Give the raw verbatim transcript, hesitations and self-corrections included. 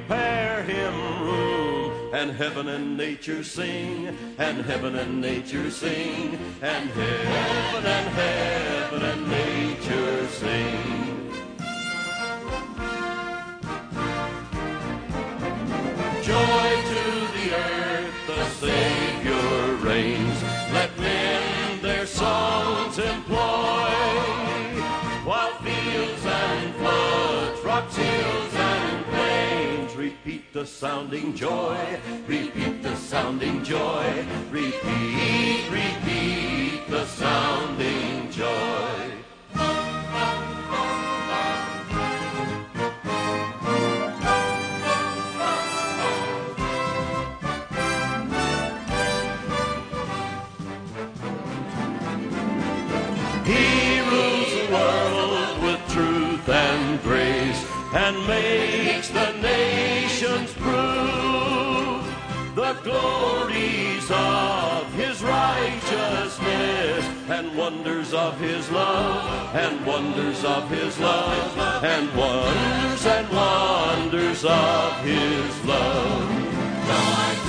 prepare him room, and heaven and nature sing, and heaven and nature sing, and heaven and heaven and nature sing. Joy to the earth, the Savior reigns. Let men their songs employ, while fields and floods, rocks, hills, and plains repeat the sounding joy, repeat the sounding joy, repeat, repeat the sounding joy. He rules the world with truth and grace, and makes the nations prove the glories of his righteousness, and wonders of his love, and wonders of his love, and wonders and wonders of his love.